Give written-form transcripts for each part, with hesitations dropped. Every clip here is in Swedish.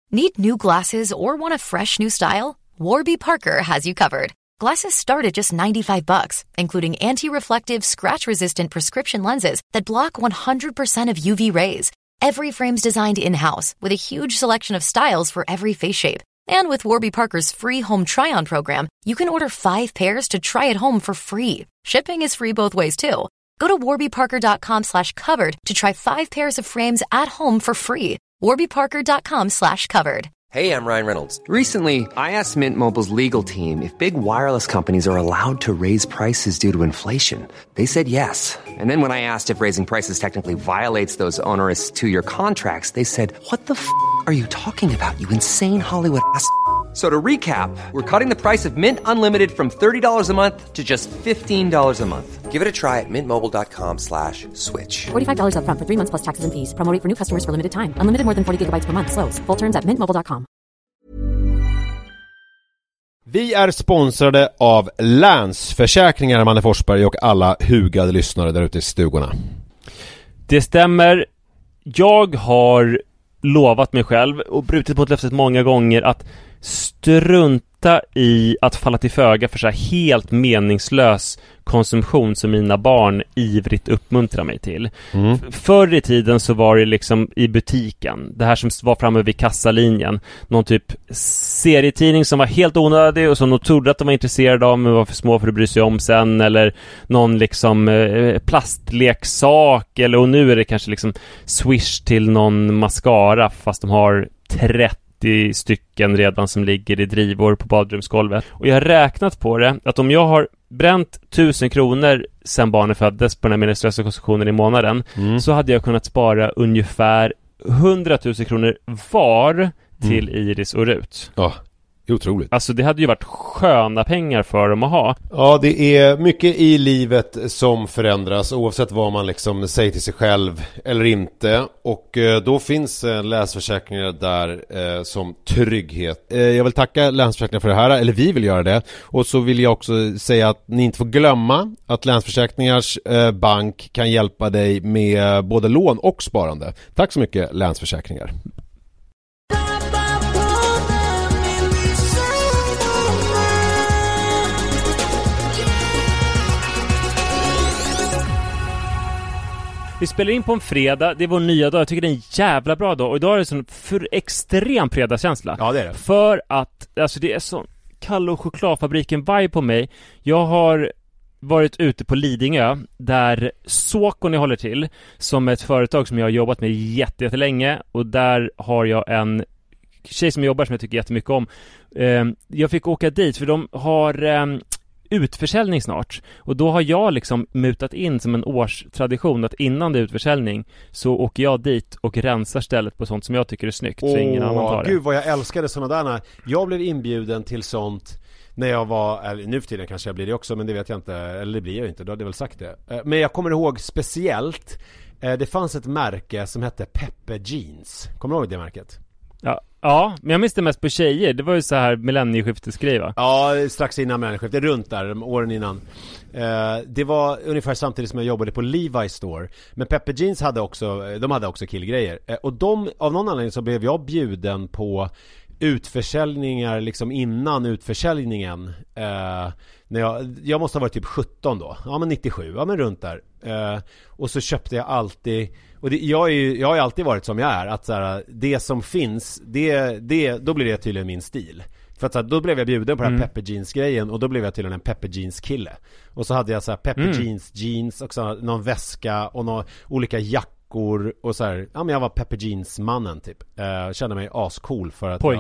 Need new glasses or want a fresh new style? Warby Parker has you covered. Glasses start at just $95, including anti-reflective, scratch-resistant prescription lenses that block 100% of UV rays. Every frame's designed in-house with a huge selection of styles for every face shape. And with Warby Parker's free home try-on program, you can order 5 pairs to try at home for free. Shipping is free both ways, too. Go to warbyparker.com/covered to try 5 pairs of frames at home for free. warbyparker.com/covered. Hey, I'm Ryan Reynolds. Recently, I asked Mint Mobile's legal team if big wireless companies are allowed to raise prices due to inflation. They said yes. And then when I asked if raising prices technically violates those onerous 2-year contracts, they said, "What the f*** are you talking about, you insane Hollywood ass?" So to recap, we're cutting the price of Mint Unlimited from $30 a month to just $15 a month. Give it a try at mintmobile.com/switch. $45 up front for 3 months plus taxes and fees. Promo rate for new customers for limited time. Unlimited more than 40 gigabytes per month. Slows full terms at mintmobile.com. Vi är sponsrade av Länsförsäkringar, Manne Forsberg, och alla hugade lyssnare där ute i stugorna. Det stämmer. Jag har lovat mig själv och brutit mot löftet många gånger att strunta i att falla till föga för så här helt meningslös konsumtion som mina barn ivrigt uppmuntrar mig till. Förr i tiden så var det liksom i butiken, det här som var framme vid kassalinjen, någon typ serietidning som var helt onödig och som de trodde att de var intresserade av men var för små för att bry sig om sen, eller någon liksom plastleksak, eller, och nu är det kanske liksom Swish till någon mascara fast de har 30 stycken redan som ligger i drivor på badrumsgolvet. Och jag har räknat på det att om jag har bränt 1000 kronor sen barnen föddes på den här meningslösa konsumtionen i månaden, så hade jag kunnat spara ungefär 100 000 kronor var till Iris och Rut. Ja, otroligt. Alltså det hade ju varit sköna pengar för dem att ha. Ja, det är mycket i livet som förändras oavsett vad man liksom säger till sig själv eller inte. Och då finns Länsförsäkringar där som trygghet. Jag vill tacka Länsförsäkringar för det här, eller vi vill göra det. Och så vill jag också säga att ni inte får glömma att Länsförsäkringars bank kan hjälpa dig med både lån och sparande. Tack så mycket, Länsförsäkringar. Vi spelar in på en fredag, det är vår nya dag. Jag tycker det är en jävla bra dag. Och idag är det sån för extrem fredagskänsla. Ja, det är det. För att, alltså det är sån Kalle och chokladfabriken vibe på mig. Jag har varit ute på Lidingö där Såkon jag håller till, som ett företag som jag har jobbat med jättelänge. Och där har jag en tjej som jobbar som jag tycker jättemycket om. Jag fick åka dit för de har utförsäljning snart. Och då har jag liksom mutat in som en årstradition att innan det är utförsäljning så åker jag dit och rensar stället på sånt som jag tycker är snyggt, så ingen annan tar det. Gud vad jag älskade sådana där. Jag blev inbjuden till sånt när jag var, nu för tiden kanske jag blir det också, men det vet jag inte, eller det blir jag inte, då hade jag väl sagt det. Men jag kommer ihåg speciellt, det fanns ett märke som hette Peppe Jeans. Kommer du ihåg det märket? Ja, men jag minns det mest på tjejer. Det var ju så här millennieskiftesgrej, va? Ja, strax innan millennieskiftet, runt där, åren innan. Det var ungefär samtidigt som jag jobbade på Levi's Store. Men Peppe Jeans hade också killgrejer. Och av någon anledning så blev jag bjuden på utförsäljningar liksom innan utförsäljningen. När jag måste ha varit typ 17 då. Ja, men 97, ja men runt där. Och så köpte jag alltid, och jag har ju alltid varit som jag är, att så här, det som finns, då blir det tydligen min stil. För att så här, då blev jag bjuden på den här Pepper Jeans grejen, och då blev jag tydligen en Pepper Jeans kille. Och så hade jag så här Pepper jeans och så någon väska och några olika jackor och så här, ja men jag var Pepper Jeans mannen typ. Kände mig ascool för att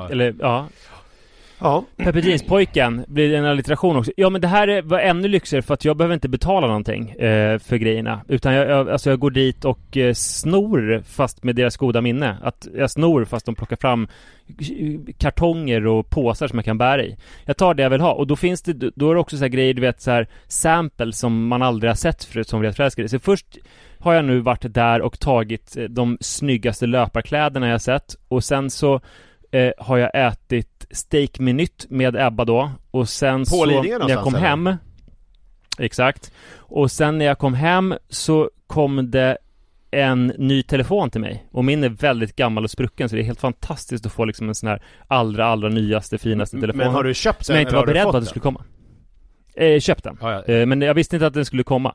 Ja, Pepper Jeans-pojken blir en alliteration också. Ja, men det här var ännu lyxigare för att jag behöver inte betala någonting för grejerna. Utan jag går dit och snor fast med deras goda minne. Att jag snor fast de plockar fram kartonger och påsar som jag kan bära i. Jag tar det jag vill ha. Och då är det också så här grejer, du vet, så här sample som man aldrig har sett förut som jag förälskade. Så först har jag nu varit där och tagit de snyggaste löparkläderna jag sett. Och sen så har jag ätit steakmenytt med Ebba då. Och sen på så när jag kom hem. Exakt. Och sen när jag kom hem så kom det en ny telefon till mig. Och min är väldigt gammal och sprucken, så det är helt fantastiskt att få liksom en sån här allra nyaste, finaste telefon. Men har du köpt den? Men jag inte var beredd på att det skulle komma. Köpt den. Men jag visste inte att den skulle komma.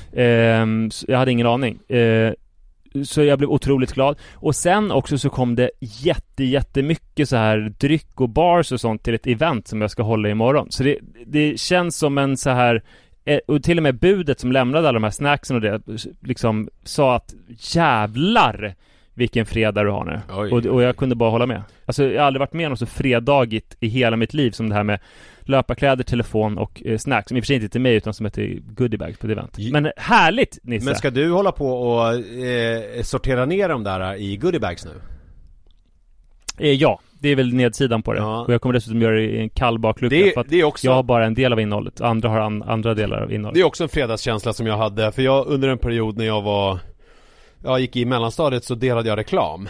Jag hade ingen aning. Så jag blev otroligt glad. Och sen också så kom det jättemycket så här dryck och bars och sånt till ett event som jag ska hålla imorgon. Så det känns som en så här, och till och med budet som lämnade alla de här snacksen och det liksom sa att jävlar vilken fredag du har nu. Och jag kunde bara hålla med. Alltså jag har aldrig varit med om så fredagigt i hela mitt liv som det här med löparkläder, telefon och snacks. Som i och för sig inte till mig utan som heter goodiebags på det event. Men härligt, Nisse! Men ska du hålla på och sortera ner dem där i goodiebags nu? Ja, det är väl nedsidan på det. Ja. Och jag kommer dessutom göra det i en kall baklucka för att det är också... jag har bara en del av innehållet. Andra har andra delar av innehållet. Det är också en fredagskänsla som jag hade. För jag under en period när jag gick i mellanstadiet så delade jag reklam.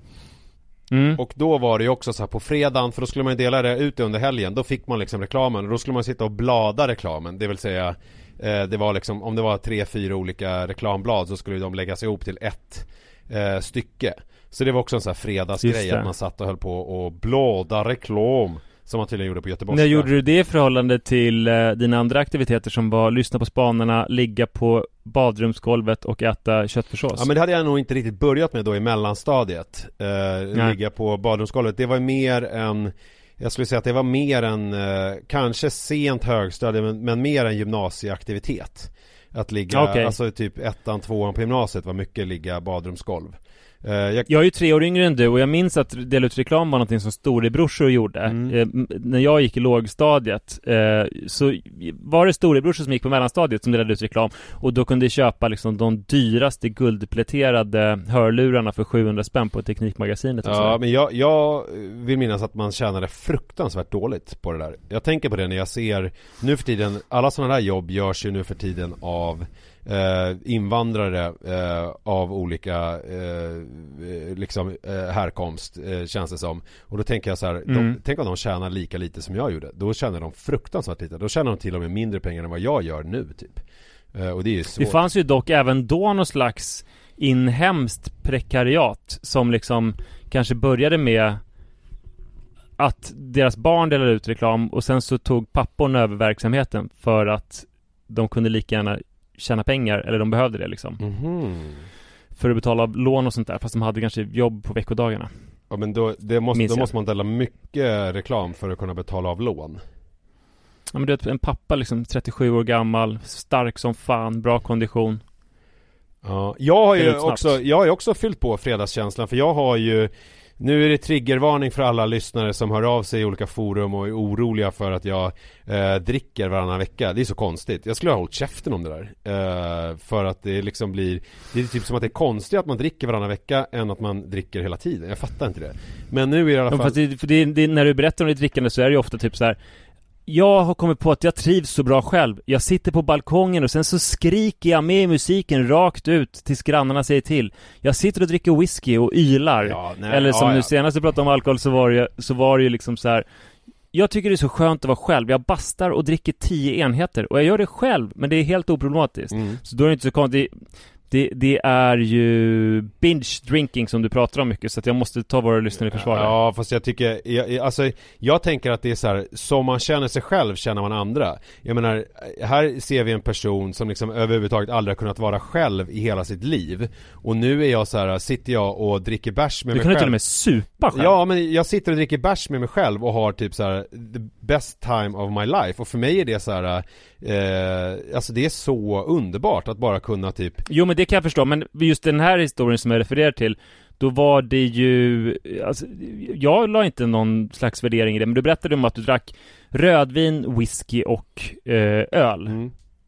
Och då var det ju också så här på fredagen, för då skulle man dela det ut under helgen. Då fick man liksom reklamen och då skulle man sitta och blada reklamen. Det vill säga det var liksom, om det var 3-4 olika reklamblad så skulle de läggas ihop till ett stycke. Så det var också en sån här fredagsgrej att man satt och höll på och blåda reklam som man tydligen gjorde på Göteborg. När gjorde du det i förhållande till dina andra aktiviteter som var lyssna på spanarna, ligga på badrumsgolvet och äta köttfärssås? Ja, men det hade jag nog inte riktigt börjat med då i mellanstadiet. Ligga på badrumsgolvet. Det var mer än, jag skulle säga att det var mer än kanske sent högstadie men mer en gymnasieaktivitet. Att ligga, alltså typ 1-2 på gymnasiet var mycket ligga badrumsgolv. Jag är ju 3 år yngre än du och jag minns att dela ut reklam var någonting som storebrorsor gjorde. När jag gick i lågstadiet så var det storebrorsor som gick på mellanstadiet som delade ut reklam och då kunde köpa liksom de dyraste guldpläterade hörlurarna för 700 spänn på Teknikmagasinet. Ja, men jag vill minnas att man tjänade fruktansvärt dåligt på det där. Jag tänker på det när jag ser nu för tiden, alla sådana där jobb görs ju nu för tiden av invandrare av olika liksom härkomst känns det som. Och då tänker jag så här, tänk om de tjänar lika lite som jag gjorde. Då tjänar de fruktansvärt lite. Då tjänar de till och med mindre pengar än vad jag gör nu typ. Och det är ju svårt. Det fanns ju dock även då någon slags inhemskt prekariat som liksom kanske började med att deras barn delade ut reklam och sen så tog papporna över verksamheten för att de kunde lika gärna tjäna pengar, eller de behövde det liksom. För att betala lån och sånt där, fast de hade kanske jobb på veckodagarna. Ja, men då måste man dela mycket reklam för att kunna betala av lån. Ja, men det är en pappa liksom 37 år gammal, stark som fan, bra kondition. Ja, jag har ju också fyllt på fredagskänslan, för jag har ju, nu är det triggervarning för alla lyssnare som hör av sig i olika forum och är oroliga för att jag dricker varannan vecka. Det är så konstigt. Jag skulle ha hållit käften om det där. För att det liksom blir, det är typ som att det är konstigt att man dricker varannan vecka än att man dricker hela tiden. Jag fattar inte det. Men nu är det i alla fall... Fast när du berättar om ditt drickande så är det ju ofta typ så här: jag har kommit på att jag trivs så bra själv. Jag sitter på balkongen och sen så skriker jag med i musiken rakt ut tills grannarna säger till. Jag sitter och dricker whisky och ylar. Eller som nu senast du pratade om alkohol så var det ju liksom så här: jag tycker det är så skönt att vara själv. Jag bastar och dricker 10 enheter och jag gör det själv, men det är helt oproblematiskt. Så då är det inte så konstigt. Det är ju binge drinking som du pratar om mycket, så att jag måste ta våra lyssnare i försvar. Ja, fast jag tycker jag tänker att det är så här, som man känner sig själv känner man andra. Jag menar, här ser vi en person som liksom överhuvudtaget aldrig har kunnat vara själv i hela sitt liv. Och nu är jag så här, sitter jag och dricker bärs med mig själv. Du kan till och med supa själv. Ja, men jag sitter och dricker bärs med mig själv och har typ så här the best time of my life. Och för mig är det så här alltså det är så underbart att bara kunna typ... Jo, men det kan jag förstå, men just den här historien som jag refererar till, då var det ju, alltså, jag la inte någon slags värdering i det, men du berättade om att du drack rödvin, whisky och öl.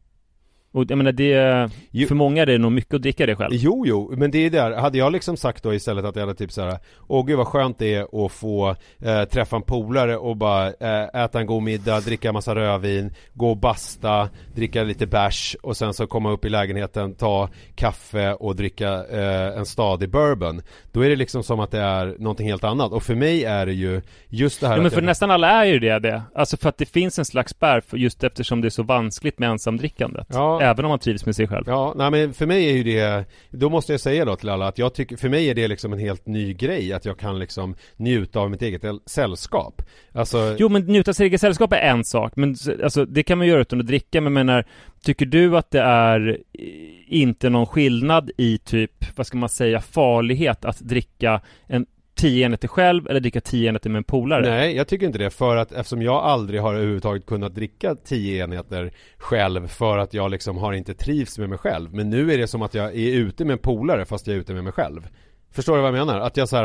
Och jag menar, för många är det nog mycket att dricka det själv. Jo, men det är där. Hade jag liksom sagt då istället att jag hade typ så här: åh gud vad skönt det är att få träffa en polare och bara äta en god middag, dricka en massa rödvin, gå och basta, dricka lite bärs och sen så komma upp i lägenheten, ta kaffe och dricka en stadig bourbon. Då är det liksom som att det är någonting helt annat. Och för mig är det ju just det här. Ja, men för nästan alla är ju det. Alltså för att det finns en slags spärr, just eftersom det är så vanskligt med ensamdrickandet. Ja. även om man trivs med sig själv. Ja, nej men för mig är ju det, då måste jag säga då till alla att jag tycker, för mig är det liksom en helt ny grej att jag kan liksom njuta av mitt eget sällskap. Alltså... Jo, men njuta av sitt eget sällskap är en sak, men alltså, det kan man göra utan att dricka, men menar, tycker du att det är inte någon skillnad i typ, vad ska man säga, farlighet att dricka 10 enheter själv eller dricka 10 enheter med en polare? Nej, jag tycker inte det, för att eftersom jag aldrig har överhuvudtaget kunnat dricka 10 enheter själv för att jag liksom har inte trivs med mig själv. Men nu är det som att jag är ute med en polare fast jag är ute med mig själv. Förstår du vad jag menar? Att jag så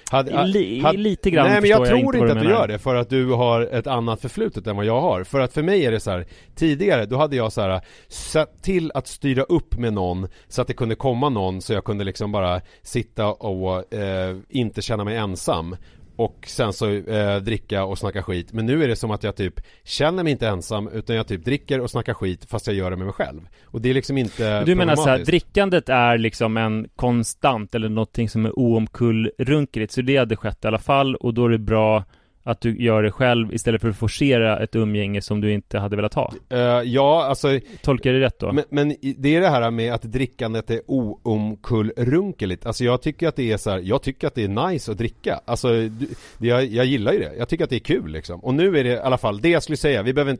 här lite grann. Nej, men jag tror inte att du gör det för att du har ett annat förflutet än vad jag har. För att för mig är det så här, tidigare då hade jag så här sett till att styra upp med någon så att det kunde komma någon så jag kunde liksom bara sitta och inte känna mig ensam. Och sen så dricka och snacka skit. Men nu är det som att jag typ känner mig inte ensam, utan jag typ dricker och snackar skit fast jag gör det med mig själv. Och det är liksom inte. Du menar så här, drickandet är liksom en konstant eller någonting som är oomkullrunkeligt. Så det hade skett i alla fall, och då är det bra att du gör det själv istället för att forcera ett umgänge som du inte hade velat ha. Ja, alltså... Tolkar det rätt då? Men det är det här med att drickandet är oomkullrunkeligt. Alltså jag tycker att det är så här, jag tycker att det är nice att dricka. Alltså jag gillar ju det. Jag tycker att det är kul liksom. Och nu är det i alla fall det jag skulle säga. Vi behöver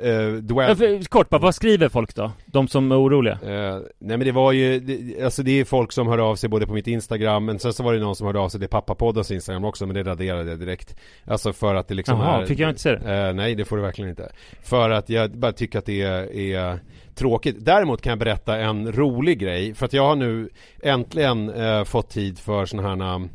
inte kort bara, vad skriver folk då? De som är oroliga? Nej, men det var ju alltså det är folk som hör av sig både på mitt Instagram, men sen så var det någon som hörde av sig till Pappapoddens Instagram också, men det raderade jag direkt. Alltså för att det liksom är... fick jag inte se det? Nej, det får du verkligen inte. För att jag bara tycker att det är tråkigt. Däremot kan jag berätta en rolig grej. För att jag har nu äntligen fått tid för sån här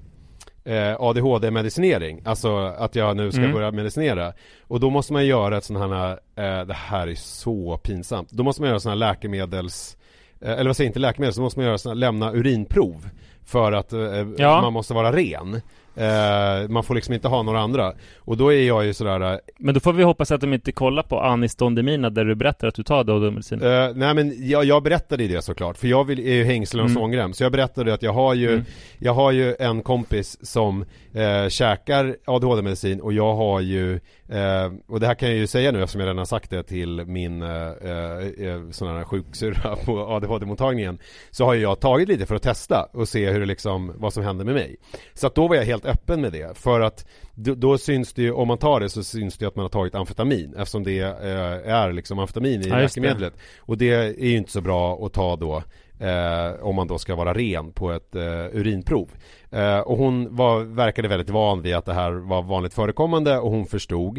ADHD-medicinering. Alltså att jag nu ska börja medicinera. Och då måste man göra ett sån här... det här är så pinsamt. Då måste man göra sån här läkemedels... eller vad säger inte läkemedel, så måste man göra lämna urinprov. För att man måste vara ren. Man får liksom inte ha några andra. Och då är jag ju sådär... Men då får vi hoppas att de inte kollar på Aniston-Demina där du berättar att du tar ADHD-medicin. Nej, men jag berättade det såklart. För jag är ju hängslen och svångrem. Så jag berättade att jag har ju en kompis som käkar ADHD-medicin. Och jag har ju... och det här kan jag ju säga nu eftersom jag redan har sagt det till min sån här sjuksyrra på ADHD-mottagningen. Så har jag tagit lite för att testa och se hur det liksom, vad som händer med mig. Så att då var jag helt öppen med det. För att då syns det ju, om man tar det så syns det att man har tagit amfetamin. Eftersom det är liksom amfetamin i läkemedlet. Och det är ju inte så bra att ta då om man då ska vara ren på ett urinprov. Och hon verkade väldigt van vid att det här var vanligt förekommande, och hon förstod.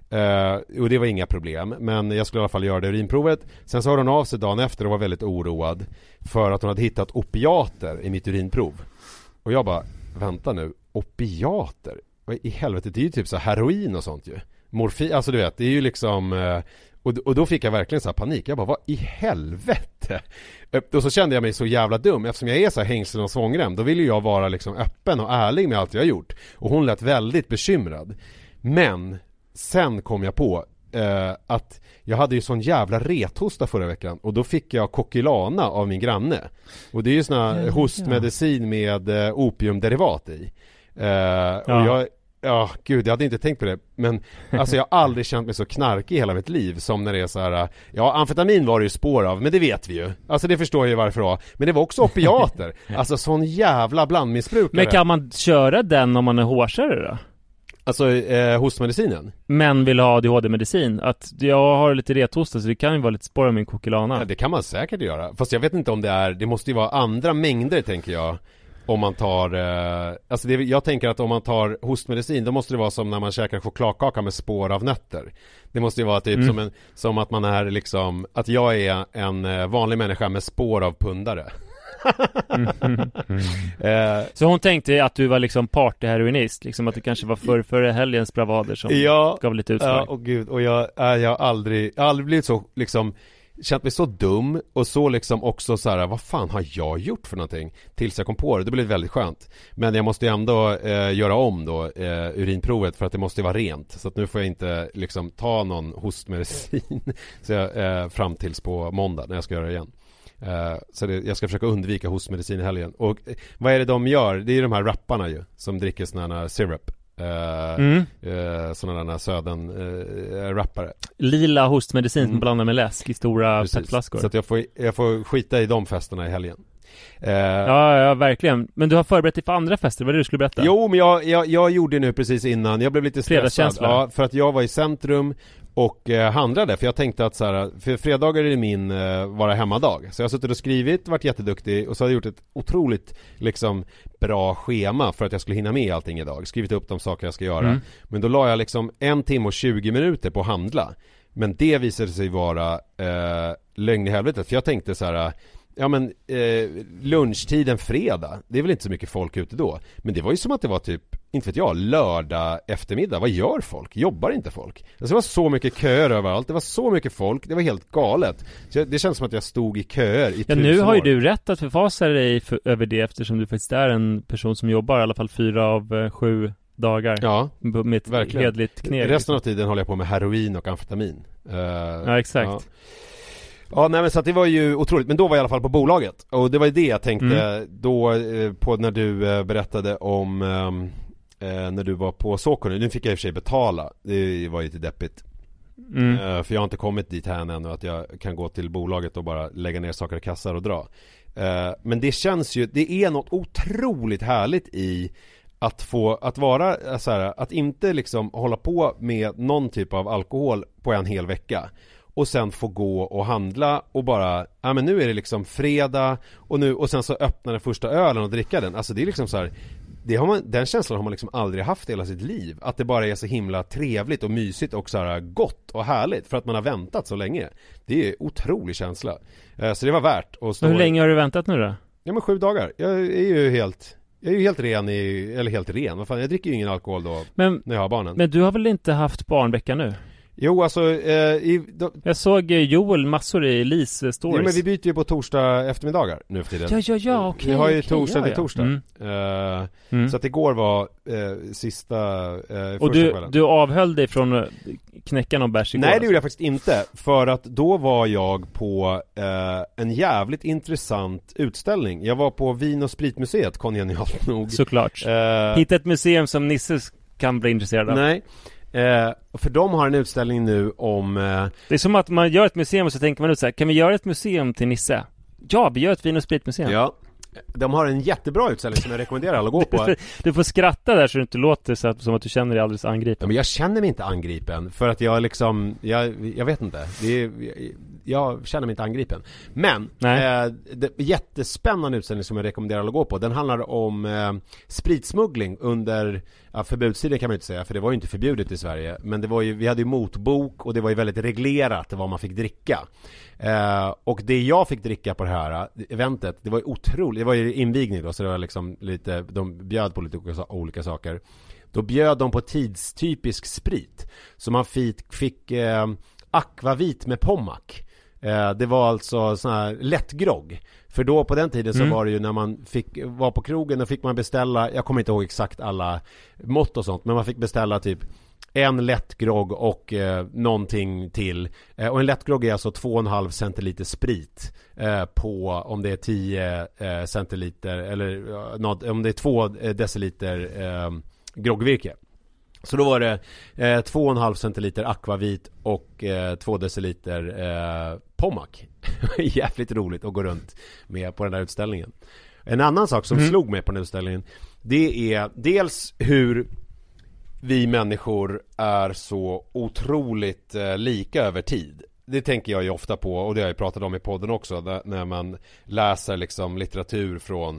Och det var inga problem. Men jag skulle i alla fall göra det urinprovet. Sen så hörde hon av sig dagen efter och var väldigt oroad för att hon hade hittat opiater i mitt urinprov. Och jag bara, vänta nu, opiater? Vad i helvete, det är ju typ så heroin och sånt ju. Morfin, alltså du vet, det är ju liksom... Och då fick jag verkligen så här panik. Jag bara, vad i helvete? Och så kände jag mig så jävla dum. Eftersom jag är så här hängslen och svångrem, då vill ju jag vara liksom öppen och ärlig med allt jag har gjort. Och hon lät väldigt bekymrad. Men sen kom jag på att jag hade ju sån jävla rethosta förra veckan. Och då fick jag Kokilana av min granne. Och det är ju sån här hostmedicin med opiumderivat i. Och jag gud, jag hade inte tänkt på det. Men alltså jag har aldrig känt mig så knarkig i hela mitt liv som när det är så här. Ja, amfetamin var det ju spår av, men det vet vi ju. Alltså det förstår jag ju varför det var. Men det var också opiater. Alltså sån jävla blandmissbrukare. Men kan man köra den om man är hårsare då? Alltså hostmedicinen. Men vill ha ADHD-medicin. Att jag har lite rethosta, så det kan ju vara lite spår av min Kokilana. Ja, det kan man säkert göra. Fast jag vet inte om det måste ju vara andra mängder, tänker jag. Om man tar, alltså jag tänker att om man tar hostmedicin, då måste det vara som när man käkar chokladkaka med spår av nötter. Det måste ju vara typ som att man är liksom, att jag är en vanlig människa med spår av pundare. Så hon tänkte att du var liksom partyheroinist, liksom att det kanske var för helgens bravader som gav lite utslag. Ja, och gud, och jag har aldrig blivit så liksom, känt mig så dum och så liksom också så här, vad fan har jag gjort för någonting? Tills jag kom på det. Det blev väldigt skönt. Men jag måste ju ändå göra om då urinprovet, för att det måste vara rent. Så att nu får jag inte liksom ta någon hostmedicin så jag, fram tills på måndag när jag ska göra det igen. Så jag ska försöka undvika hostmedicin i helgen. Och vad är det de gör? Det är de här rapparna ju som dricker såna här syrup. Sådana där söden rappare. Lila hostmedicin blandad med läsk i stora petflaskor. Så att jag får skita i de festerna i helgen. Ja, verkligen. Men du har förberett dig för andra fester, vad är det du skulle berätta? Jo, men jag gjorde nu precis innan. Jag blev lite stressad, för att jag var i centrum och handlade, för jag tänkte att så här, för fredagar är det min vara hemmadag. Så jag har suttit och skrivit, varit jätteduktig, och så har jag gjort ett otroligt liksom bra schema för att jag skulle hinna med allting idag. Skrivit upp de saker jag ska göra. Men då la jag liksom 1 timme och 20 minuter på att handla. Men det visade sig vara lögn i helvetet, för jag tänkte så här: ja men lunchtiden fredag, det är väl inte så mycket folk ute då. Men det var ju som att det var typ, inte vet jag, lördag eftermiddag. Vad gör folk? Jobbar inte folk? Alltså det var så mycket köer överallt. Det var så mycket folk. Det var helt galet. Så det känns som att jag stod i köer i 1000 år. Nu har ju du rätt att förfasa dig över det, eftersom du faktiskt är en person som jobbar i alla fall 4 av 7 dagar. Ja, med ett verkligen. Hedligt knä. Resten av tiden håller jag på med heroin och amfetamin. Ja, exakt. Ja. Ja, nej, men så att det var ju otroligt. Men då var jag i alla fall på bolaget. Och det var ju det jag tänkte då på när du berättade om när du var på Såkon. Nu fick jag i och för sig betala. Det var ju lite deppigt. För jag har inte kommit dit här ännu att jag kan gå till bolaget och bara lägga ner saker i kassar och dra. Men det känns ju, det är något otroligt härligt i att vara så här, att inte liksom hålla på med någon typ av alkohol på en hel vecka. Och sen få gå och handla och bara, ja men nu är det liksom fredag och sen så öppnar den första ölen och dricka den. Alltså det är liksom så här, den känslan har man liksom aldrig haft i hela sitt liv. Att det bara är så himla trevligt och mysigt och så här gott och härligt för att man har väntat så länge. Det är en otrolig känsla. Så det var värt att stå. Hur länge har du väntat nu då? Ja men 7 dagar. Jag är ju helt ren eller helt ren. Vad fan, jag dricker ju ingen alkohol då när jag har barnen. Men du har väl inte haft barnvecka nu? Jo, alltså jag såg Joel massor i Lis stories. Ja, men vi byter ju på torsdag eftermiddagar nu för tiden. Ja, okej. Vi har ju torsdag till torsdag. Så att igår var sista och du avhöll dig från knäcka någon bärs igår? Nej, det gjorde jag faktiskt inte. För att då var jag på en jävligt intressant utställning. Jag var på Vin- och spritmuseet, kongenialt nog. Såklart. Hitta ett museum som Nisse kan bli intresserad av. Nej. För de har en utställning nu om det är som att man gör ett museum och så tänker man ut så här: kan vi göra ett museum till Nisse? Ja, vi gör ett vin- och spritmuseum. Ja, de har en jättebra utställning som jag rekommenderar alla att gå på. Du får skratta där så det inte låter så att, som att du känner dig alldeles angripen. Ja, men jag känner mig inte angripen. För att jag liksom, jag vet inte. Jag känner mig inte angripen. Men jättespännande utställning som jag rekommenderar alla att gå på. Den handlar om spritsmuggling under förbudstiden, kan man inte säga, för det var ju inte förbjudet i Sverige. Men det var ju, vi hade ju motbok och det var ju väldigt reglerat vad man fick dricka. Och det jag fick dricka på det här eventet, det var ju otroligt. Det var ju invigning då, så det var liksom lite, de bjöd på lite olika saker. Då bjöd de på tidstypisk sprit. Så man fick akvavit med pommac. Det var alltså sån här lättgrogg. För då på den tiden så var det ju när man var på krogen, då fick man beställa, jag kommer inte ihåg exakt alla mått och sånt, men man fick beställa typ en lättgrogg och någonting till. Och en lättgrogg är alltså 2,5 centiliter sprit på, om det är 10 centiliter eller om det är 2 deciliter groggvirke. Så då var det 2,5 centiliter akvavit och 2 deciliter pommac. Jävligt roligt att gå runt med på den där utställningen. En annan sak som slog mig på den utställningen, det är dels hur vi människor är så otroligt lika över tid. Det tänker jag ju ofta på, och det har jag pratat om i podden också, när man läser liksom litteratur från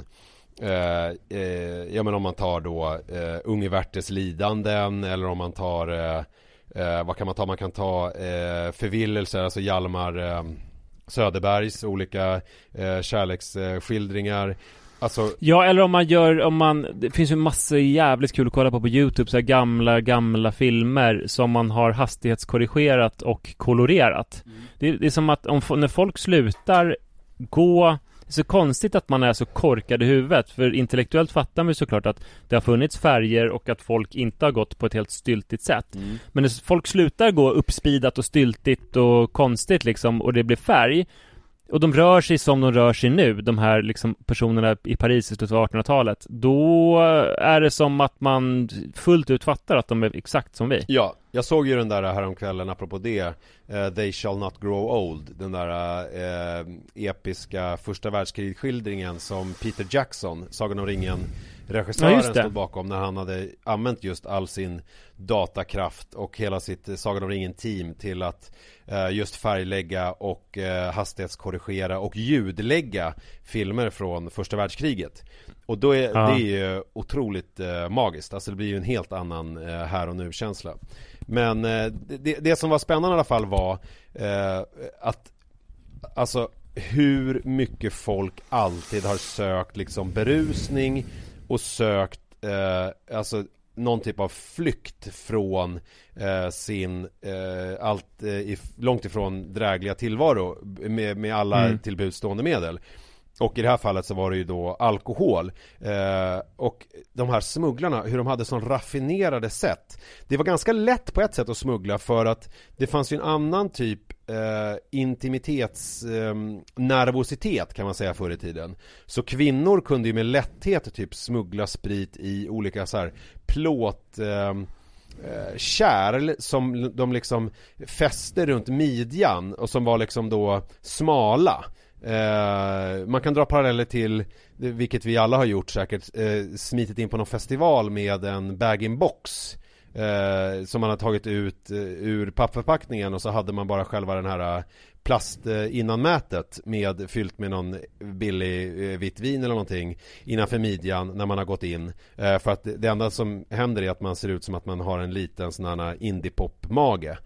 ja, men om man tar då Unge Werthers lidanden, eller om man tar vad kan man ta? Man kan ta förvillelser, alltså Hjalmar Söderbergs olika kärleksskildringar. Alltså, ja, eller om man det finns ju massor jävligt kul att kolla på YouTube, så här gamla filmer som man har hastighetskorrigerat och kolorerat. Det är som att när folk slutar gå, det är så konstigt att man är så korkad i huvudet, för intellektuellt fattar man ju såklart att det har funnits färger och att folk inte har gått på ett helt styltigt sätt. Men när folk slutar gå uppspidat och styltigt och konstigt liksom, och det blir färg, och de rör sig som de rör sig nu, de här liksom personerna i Paris i slutet av 1800-talet, då är det som att man fullt ut fattar att de är exakt som vi. Ja, jag såg ju den där häromkvällen apropå det, They Shall Not Grow Old, den där episka första världskrigsskildringen som Peter Jackson, Sagan om ringen, regissören, stod bakom när han hade använt just all sin datakraft och hela sitt Sagan om ringen-team till att just färglägga och hastighetskorrigera och ljudlägga filmer från första världskriget. Och då är det ju otroligt magiskt. Alltså det blir ju en helt annan här och nu-känsla. Men det som var spännande i alla fall var att alltså hur mycket folk alltid har sökt liksom berusning och sökt alltså någon typ av flykt från sin långt ifrån drägliga tillvaro med alla tillbudstående medel. Och i det här fallet så var det ju då alkohol. Och de här smugglarna, hur de hade sån raffinerade sätt. Det var ganska lätt på ett sätt att smuggla, för att det fanns ju en annan typ nervositet kan man säga förr i tiden. Så kvinnor kunde ju med lätthet typ smuggla sprit i olika så här plåt kärl som de liksom fäste runt midjan och som var liksom då smala. Man kan dra paralleller till, vilket vi alla har gjort säkert, smitit in på någon festival med en bag-in-box som man har tagit ut ur pappförpackningen, och så hade man bara själva den här plast innanmätet med fyllt med någon billig vitt vin eller någonting innanför midjan när man har gått in, för att det enda som händer är att man ser ut som att man har en liten sån här indie-pop-mage.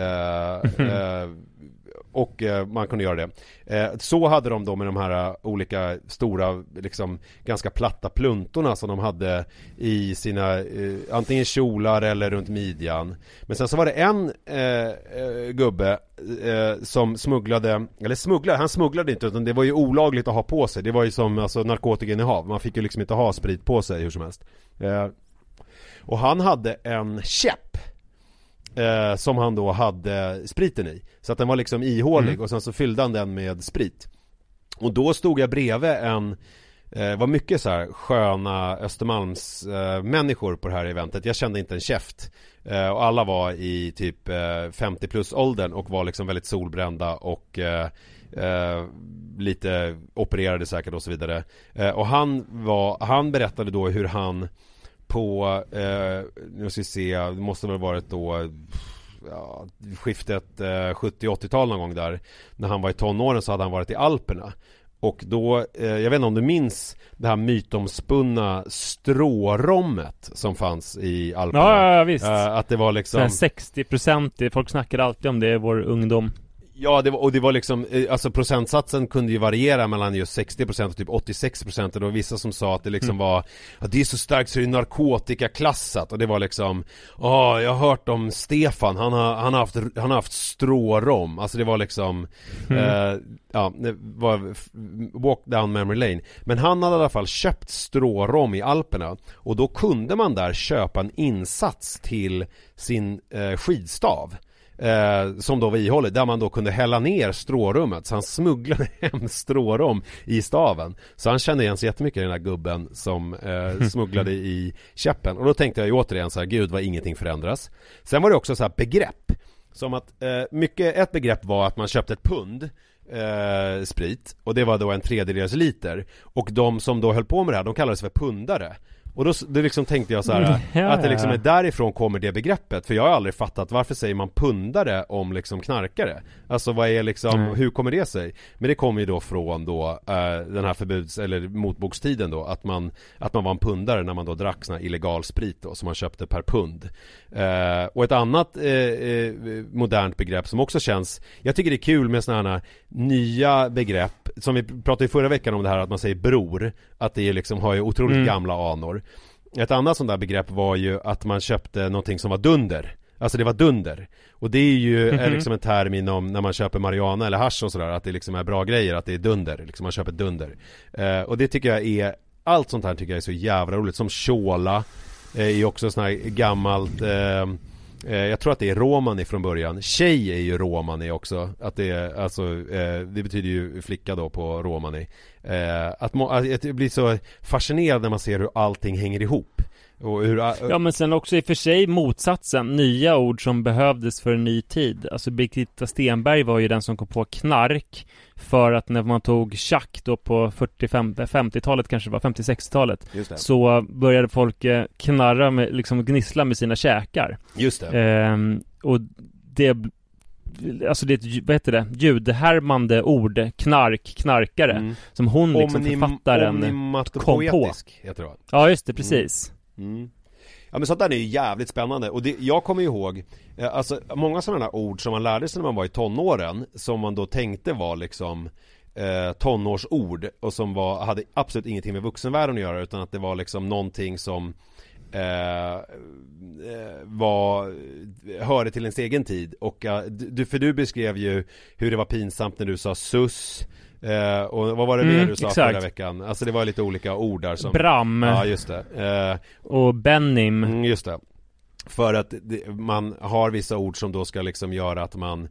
Och man kunde göra det. Så hade de då med de här olika stora liksom ganska platta pluntorna som de hade i sina antingen kjolar eller runt midjan. Men sen så var det en gubbe som han smugglade inte, utan det var ju olagligt att ha på sig. Det var ju som alltså narkotikainnehav. Man fick ju liksom inte ha sprit på sig hur som helst. Och han hade en käpp som han då hade spriten i. Så att den var liksom ihålig, och sen så fyllde han den med sprit. Och då stod jag bredvid var mycket så här sköna Östermalms människor på det här eventet. Jag kände inte en käft. Och alla var i typ 50 plus åldern och var liksom väldigt solbrända och lite opererade säkert och så vidare. Och han berättade då hur han på nu ska vi se, det måste väl varit då skiftet 70-80-tal någon gång där, när han var i tonåren, så hade han varit i Alperna. Och då, jag vet inte om du minns det här mytomspunna strårommet som fanns i Alperna. Ja, visst. Att det var liksom 60%, folk snackar alltid om det i vår ungdom. Ja, det var liksom, alltså procentsatsen kunde ju variera mellan just 60% och typ 86%. Och det var vissa som sa att det liksom var, att det är så starkt så det är narkotikaklassat. Och det var liksom, jag har hört om Stefan, han har haft strårom. Alltså det var liksom det var walk down memory lane. Men han hade i alla fall köpt strårom i Alperna, och då kunde man där köpa en insats till sin skidstav. Som då var ihållig, där man då kunde hälla ner strårummet. Så han smugglade hem strårom i staven. Så han kände igen sig jättemycket, den här gubben som smugglade i käppen. Och då tänkte jag ju återigen så här, gud vad ingenting förändras. Sen var det också så här begrepp, som att ett begrepp var att man köpte ett pund sprit, och det var då en 1/3 liter. Och de som då höll på med det här, de kallades för pundare. Och då liksom tänkte jag så här, att det liksom är därifrån kommer det begreppet. För jag har aldrig fattat, varför säger man pundare om liksom knarkare? Alltså vad är liksom, hur kommer det sig? Men det kommer ju då från då den här eller motbokstiden då, att man var en pundare när man då drack sån här illegal sprit då, som man köpte per pund. Och ett annat modernt begrepp som också känns, jag tycker det är kul med såna här nya begrepp, som vi pratade i förra veckan om det här, att man säger bror, att det liksom har ju otroligt gamla anor. Ett annat sånt där begrepp var ju att man köpte någonting som var dunder. Alltså det var dunder. Och det är ju liksom en term inom när man köper marijuana eller hasch och sådär, att det liksom är bra grejer, att det är dunder, liksom man köper dunder. Och det tycker jag är, allt sånt här tycker jag är så jävla roligt. Som chola är ju också sån här gammalt Jag tror att det är romani från början. Tjej är ju romani också. Att det är, alltså, det betyder ju flicka då på romani. Att jag blir så fascinerad när man ser hur allting hänger ihop. Och ja, men sen också i och för sig motsatsen, nya ord som behövdes för en ny tid. Alltså Birgitta Stenberg var ju den som kom på knark, för att när man tog tjack då på 40-50-talet, kanske var 50-60-talet, så började folk knarra med, liksom gnissla med sina käkar. Just det. Och det, alltså det är ett, vad heter det, ljudhärmande ord, knarkare, som hon liksom författaren kom på. Heter det. Ja, just det, precis. Ja, men sånt där är ju jävligt spännande. Och jag kommer ihåg, alltså många sådana här ord som man lärde sig när man var i tonåren, som man då tänkte var liksom tonårsord, och som hade absolut ingenting med vuxenvärlden att göra, utan att det var liksom någonting som hörde till ens egen tid. Och för du beskrev ju hur det var pinsamt när du sa sus. Och vad var det mer du sa förra veckan? Alltså det var lite olika ord där som Bram. Ja, just det. Och Benim. Just det. För att man har vissa ord som då ska liksom göra att man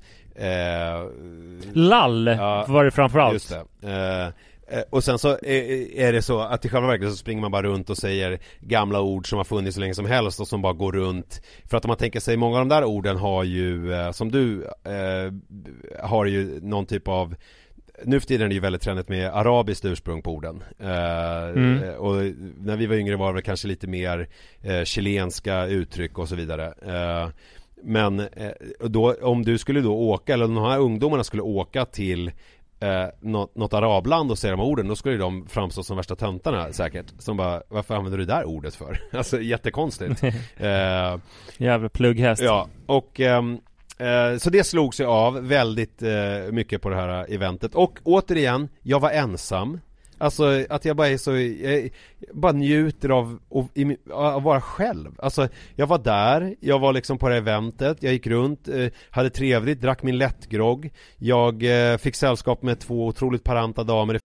Lall var det framförallt. Just det. Och sen så är det så att i själva verket så springer man bara runt och säger gamla ord som har funnits så länge som helst och som bara går runt. För att om man tänker sig, många av de där orden har ju, som du har ju någon typ av, nu för tiden är det ju väldigt trendigt med arabiskt ursprung på orden. Och när vi var yngre var det kanske lite mer chilenska uttryck och så vidare. Men då, om du skulle då åka, eller de här ungdomarna skulle åka till något arabland och säga de här orden, då skulle de framstå som värsta töntarna säkert. Som bara, varför använder du det där ordet för? Alltså jättekonstigt. Jävla plugghäst. Ja, och så det slog sig av väldigt mycket på det här eventet. Och återigen, jag var ensam. Alltså att jag bara är så, jag bara njuter av att vara själv. Alltså jag var där, jag var liksom på det eventet, jag gick runt, hade trevligt, drack min lättgrogg. Jag fick sällskap med 2 otroligt paranta damer.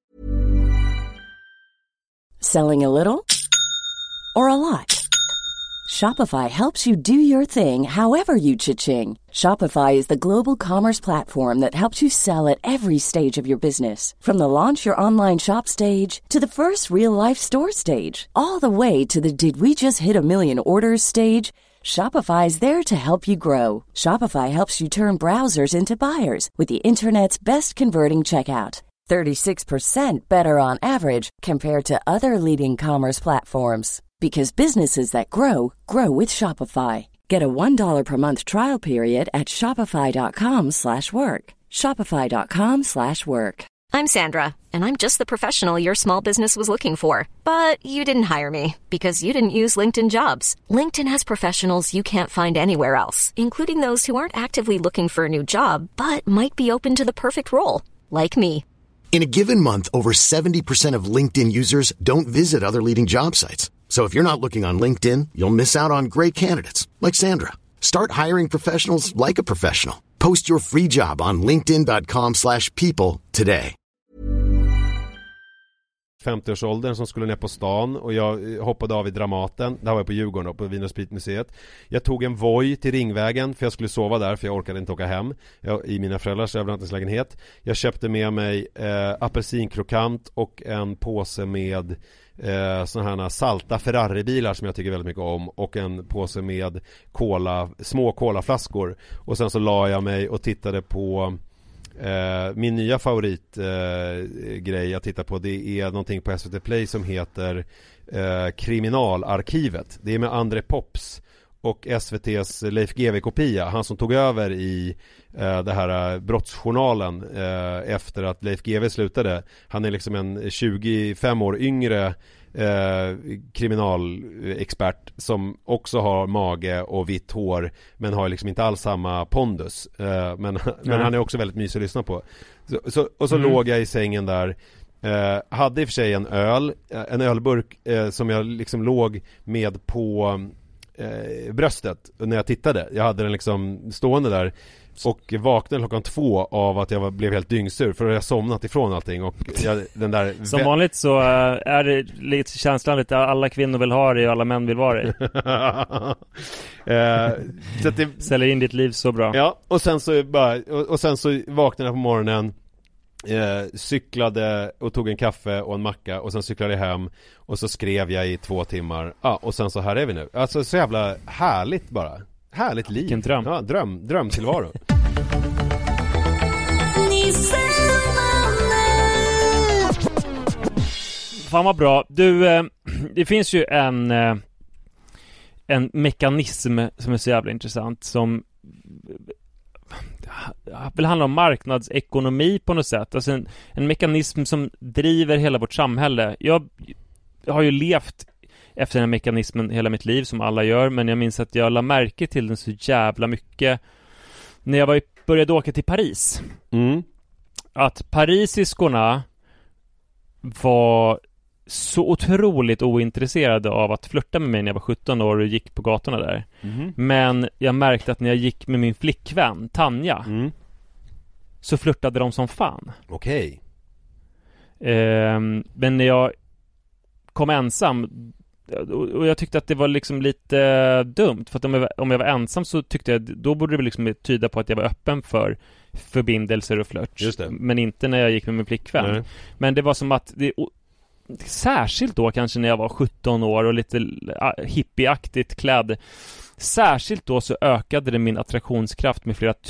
Selling a little or a lot? Shopify helps you do your thing however you cha-ching. Shopify is the global commerce platform that helps you sell at every stage of your business. From the launch your online shop stage to the first real-life store stage, all the way to the did we just hit a million orders stage. Shopify is there to help you grow. Shopify helps you turn browsers into buyers with the internet's best converting checkout. 36% better on average compared to other leading commerce platforms. Because businesses that grow, grow with Shopify. Get a $1 per month trial period at shopify.com/work. Shopify.com/work. I'm Sandra, and I'm just the professional your small business was looking for. But you didn't hire me because you didn't use LinkedIn Jobs. LinkedIn has professionals you can't find anywhere else, including those who aren't actively looking for a new job, but might be open to the perfect role, like me. In a given month, over 70% of LinkedIn users don't visit other leading job sites. So if you're not looking on LinkedIn, you'll miss out on great candidates like Sandra. Start hiring professionals like a professional. Post your free job on linkedin.com/people today. 50-årsåldern som skulle ner på stan, och jag hoppade av i Dramaten. Det här var jag på Djurgården då, på Vin- och Spritmuseet. Jag tog en Voi till Ringvägen för jag skulle sova där, för jag orkade inte åka hem i mina föräldrars övernattningslägenhet. Jag köpte med mig apelsinkrokant och en påse med sådana här salta Ferrari-bilar som jag tycker väldigt mycket om, och en påse med små colaflaskor. Och sen så la jag mig och tittade på min nya favoritgrej jag tittar på. Det är någonting på SVT Play som heter Kriminalarkivet. Det är med André Pops och SVT:s Leif GW-kopia, han som tog över i det här brottsjournalen efter att Leif GW slutade. Han är liksom en 25 år yngre kriminalexpert som också har mage och vitt hår, men har liksom inte alls samma pondus, men han är också väldigt mysig att lyssna på. Så låg jag i sängen där, hade i och för sig en ölburk som jag liksom låg med på bröstet när jag tittade. Jag hade den liksom stående där och vaknade 2:00 av att jag blev helt dyngsur för att jag somnat ifrån allting och den där som vanligt så är det lite känslan lite alla kvinnor vill ha det och alla män vill vara det. Så att det säljer in ditt liv så bra. Ja, och sen så vaknade jag på morgonen, cyklade och tog en kaffe och en macka och sen cyklade jag hem och så skrev jag i 2 timmar. Ja, och sen så här är vi nu. Alltså så jävla härligt bara. Härligt liv. Vilken dröm. Ja, drömtillvaro. Fan vad bra. Du, det finns ju en mekanism som är så jävla intressant som vill handla om marknadsekonomi på något sätt. Alltså en mekanism som driver hela vårt samhälle. Jag har ju levt efter den här mekanismen hela mitt liv som alla gör, men jag minns att jag la märke till den så jävla mycket när jag började åka till Paris. Att parisiskorna var så otroligt ointresserade av att flirta med mig när jag var 17 år och gick på gatorna där. Men jag märkte att när jag gick med min flickvän Tanja så flirtade de som fan. Okej. Men när jag kom ensam och jag tyckte att det var liksom lite dumt för att om jag var ensam så tyckte jag då borde det liksom tyda på att jag var öppen för förbindelser och flört. Just det. Men inte när jag gick med min flickvän. Nej. Men det var som att särskilt då kanske när jag var 17 år och lite hippieaktigt klädd. Särskilt då så ökade det min attraktionskraft med flera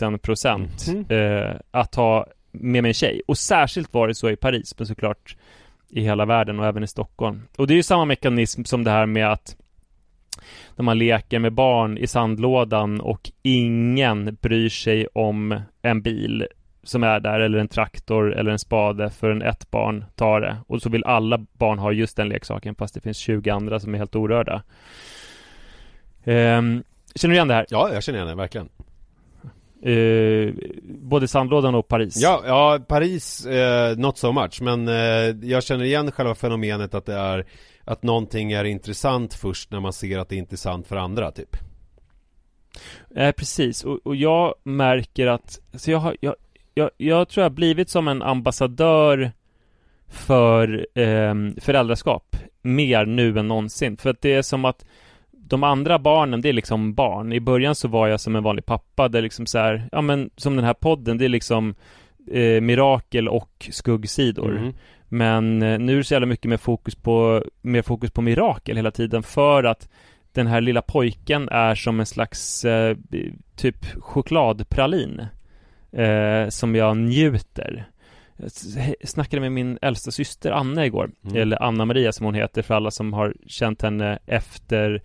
1000% att ha med mig en tjej. Och särskilt var det så i Paris, men såklart i hela världen och även i Stockholm. Och det är ju samma mekanism som det här med att när man leker med barn i sandlådan och ingen bryr sig om en bil som är där eller en traktor eller en spade förrän ett barn tar det. Och så vill alla barn ha just den leksaken fast det finns 20 andra som är helt orörda. Känner du igen det här? Ja, jag känner igen det, verkligen. Både sandlådan och Paris. Ja, Paris not so much, men jag känner igen själva fenomenet att det är att någonting är intressant först när man ser att det är intressant för andra typ. Precis, och jag märker att så jag tror jag har blivit som en ambassadör för föräldraskap mer nu än någonsin, för att det är som att de andra barnen, det är liksom barn. I början så var jag som en vanlig pappa. Det är liksom så här, ja men som den här podden, det är liksom mirakel och skuggsidor. Men nu är det så jävla mycket mer fokus på mirakel hela tiden, för att den här lilla pojken är som en slags typ chokladpralin som jag njuter. Jag snackade med min äldsta syster Anna igår, eller Anna Maria som hon heter för alla som har känt henne efter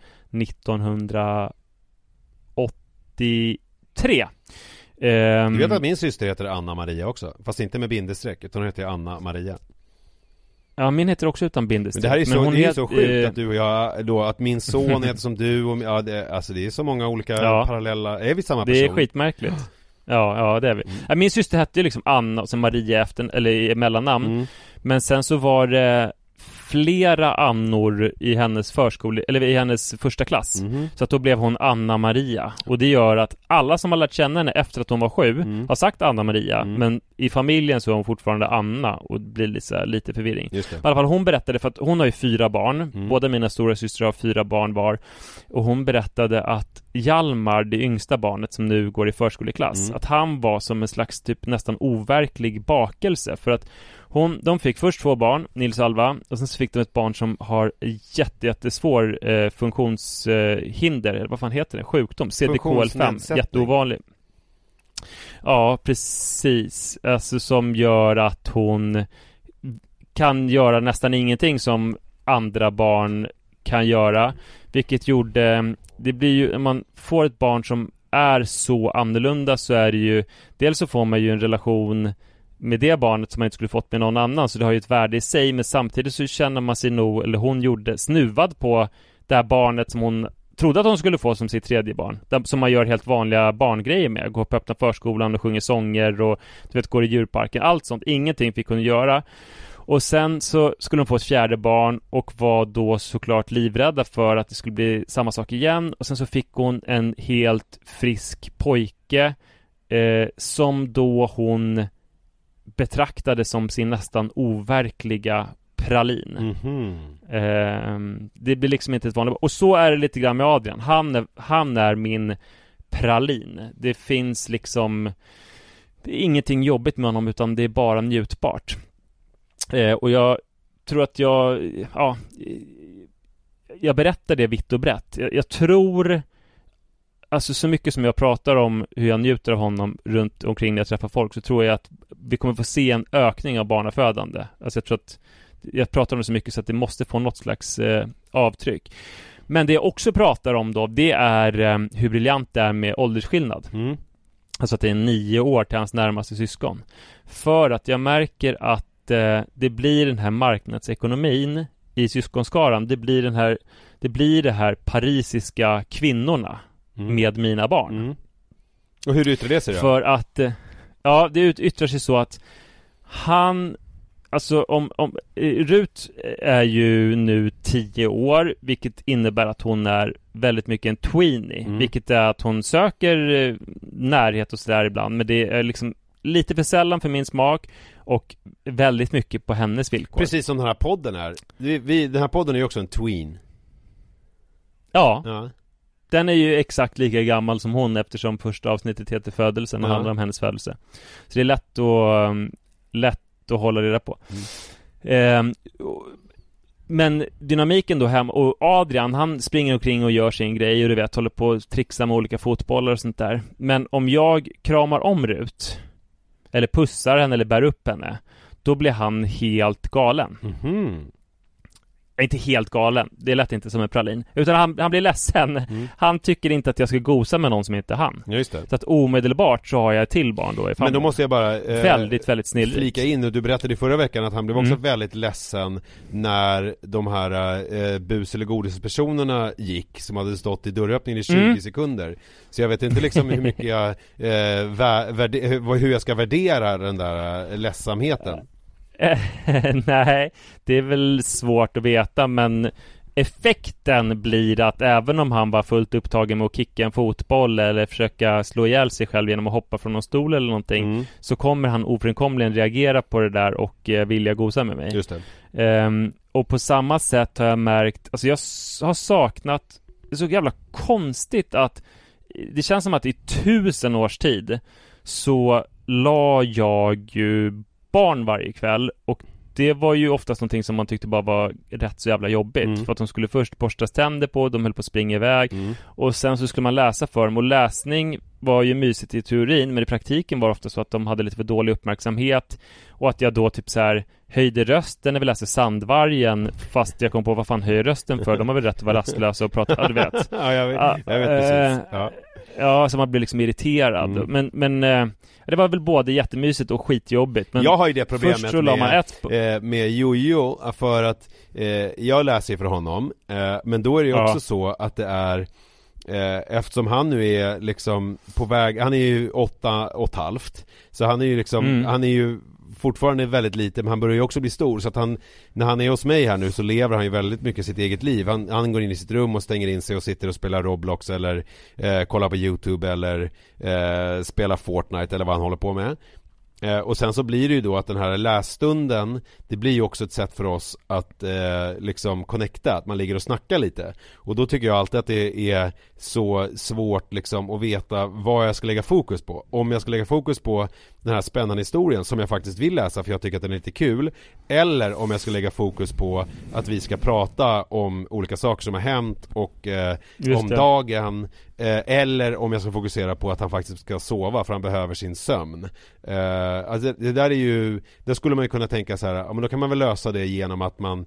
1983. Du vet att min syster heter Anna Maria också, fast inte med bindestreck, utan hon heter Anna Maria. Ja, min heter också utan bindestreck. Men det här är så, det är så sjukt att du och jag då, att min son heter som du och, ja, alltså det är så många olika parallella. Är vi samma person? Det är skitmärkligt. Ja, det är vi. Min syster hette ju liksom Anna och sen Maria efter, eller i mellannamn. Men sen så var det flera Annor i hennes förskole, eller i hennes första klass. Så att då blev hon Anna Maria. Och det gör att alla som har lärt känna henne efter att hon var 7 har sagt Anna Maria. Men i familjen så är hon fortfarande Anna. Och det blir lite förvirring. I alla fall hon berättade, för att hon har ju 4 barn. Båda mina stora systrar har 4 barn var. Och hon berättade att Hjalmar, det yngsta barnet som nu går i förskoleklass, att han var som en slags typ nästan overklig bakelse. För att de fick först 2 barn, Nils och Alva, och sen så fick de ett barn som har jättesvår funktionshinder, eller vad fan heter det? Sjukdom, CDKL5, jätteovanlig. Ja, precis. Alltså som gör att hon kan göra nästan ingenting som andra barn kan göra, vilket gjorde, det blir ju, när man får ett barn som är så annorlunda, så är det ju, dels så får man ju en relation med det barnet som man inte skulle fått med någon annan, så det har ju ett värde i sig, men samtidigt så känner man sig nog, eller hon gjorde, snuvad på det här barnet som hon trodde att hon skulle få som sitt 3:e barn, som man gör helt vanliga barngrejer med, går på öppna förskolan och sjunger sånger och du vet, går i djurparken, allt sånt, ingenting fick hon göra. Och sen så skulle hon få ett fjärde barn och var då såklart livrädda för att det skulle bli samma sak igen. Och sen så fick hon en helt frisk pojke som då hon betraktade som sin nästan overkliga pralin. Det blir liksom inte ett vanligt. Och så är det lite grann med Adrian. Han är min pralin. Det finns liksom ingenting jobbigt med honom, utan det är bara njutbart. Och jag tror att jag berättar det vitt och brett. Jag tror, alltså så mycket som jag pratar om hur jag njuter av honom runt omkring när jag träffar folk, så tror jag att vi kommer få se en ökning av barnafödande. Alltså jag tror att jag pratar om det så mycket så att det måste få något slags avtryck. Men det jag också pratar om då, det är hur briljant det är med åldersskillnad. Alltså att det är 9 år till hans närmaste syskon. För att jag märker att det blir den här marknadsekonomin i syskonskaran. Det blir det här parisiska kvinnorna med mina barn. Och hur yttrar det sig då? För att det yttrar sig så att han, alltså om Rut är ju nu 10 år, vilket innebär att hon är väldigt mycket en tweenie, vilket är att hon söker närhet och sådär ibland, men det är liksom lite för sällan för min smak och väldigt mycket på hennes villkor. Precis som den här podden är. Den här podden är ju också en tween. Ja. Den är ju exakt lika gammal som hon, eftersom första avsnittet heter Födelsen och handlar om hennes födelse. Så det är lätt att hålla reda på. Men dynamiken då hem, och Adrian, han springer omkring och gör sin grej och du vet, håller på att trixa med olika fotbollar och sånt där. Men om jag kramar om Rut eller pussar henne eller bär upp henne, då blir han helt galen. Inte helt galen, det lät inte som en pralin, utan han blir ledsen. Han tycker inte att jag ska gosa med någon som inte är han. Ja, just det. Så att omedelbart så har jag ett till barn då i familjen. Men då måste jag bara väldigt snillrikt flika in, och du berättade i förra veckan att han blev också väldigt ledsen när de här bus- eller godispersonerna gick, som hade stått i dörröppningen i 20 sekunder. Så jag vet inte liksom hur mycket jag hur jag ska värdera den där ledsamheten. Nej, det är väl svårt att veta, men effekten blir att även om han var fullt upptagen med att kicka en fotboll eller försöka slå ihjäl sig själv genom att hoppa från någon stol eller någonting, så kommer han ofrånkomligen reagera på det där och vilja gosa med mig. Just det. Och på samma sätt har jag märkt, alltså jag har saknat, det är så jävla konstigt att det känns som att i 1000 års tid så la jag ju barn varje kväll, och det var ju oftast någonting som man tyckte bara var rätt så jävla jobbigt, för att de skulle först borstas tänder på, de höll på att springa iväg, och sen så skulle man läsa för dem, och läsning var ju mysigt i teorin, men i praktiken var det ofta så att de hade lite för dålig uppmärksamhet, och att jag då typ så här höjde rösten när vi läste Sandvargen, fast jag kom på vad fan höjer rösten för, de har väl rätt att vara rastlösa och prata, du vet. Ja, jag vet precis. Ja, så man blir liksom irriterad. Men det var väl både jättemysigt och skitjobbigt. Men jag har ju det problemet med Jojo, för att jag läser för honom, men då är det ju också så att det är eftersom han nu är liksom på väg, han är ju 8,5, så han är ju liksom han är ju fortfarande väldigt liten, men han börjar ju också bli stor, så att när han är hos mig här nu så lever han ju väldigt mycket sitt eget liv. Han går in i sitt rum och stänger in sig och sitter och spelar Roblox eller kollar på YouTube eller spelar Fortnite eller vad han håller på med. Och sen så blir det ju då att den här lässtunden, det blir ju också ett sätt för oss att liksom connecta, att man ligger och snackar lite. Och då tycker jag alltid att det är så svårt liksom att veta vad jag ska lägga fokus på. Om jag ska lägga fokus på den här spännande historien som jag faktiskt vill läsa för jag tycker att den är lite kul, eller om jag ska lägga fokus på att vi ska prata om olika saker som har hänt och om dagen, eller om jag ska fokusera på att han faktiskt ska sova för han behöver sin sömn. Alltså det där är ju, där skulle man ju kunna tänka så här, ja, men då kan man väl lösa det genom att man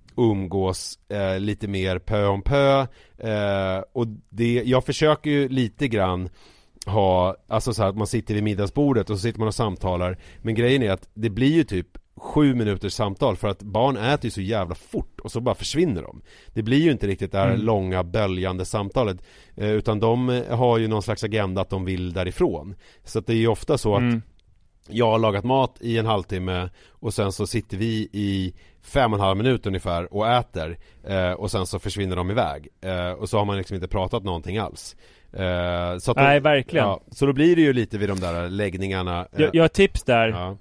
umgås lite mer pö om pö, och jag försöker ju lite grann ha, alltså så här att man sitter vid middagsbordet och så sitter man och samtalar, men grejen är att det blir ju typ 7 minuters samtal, för att barn äter ju så jävla fort och så bara försvinner de. Det blir ju inte riktigt det här långa böljande samtalet, utan de har ju någon slags agenda att de vill därifrån. Så att det är ju ofta så att jag har lagat mat i en halvtimme och sen så sitter vi i 5,5 minuter ungefär och äter och sen så försvinner de iväg och så har man liksom inte pratat någonting alls. Så att nej, verkligen. Ja, så då blir det ju lite vid de där läggningarna. Jag har tips där. Ja.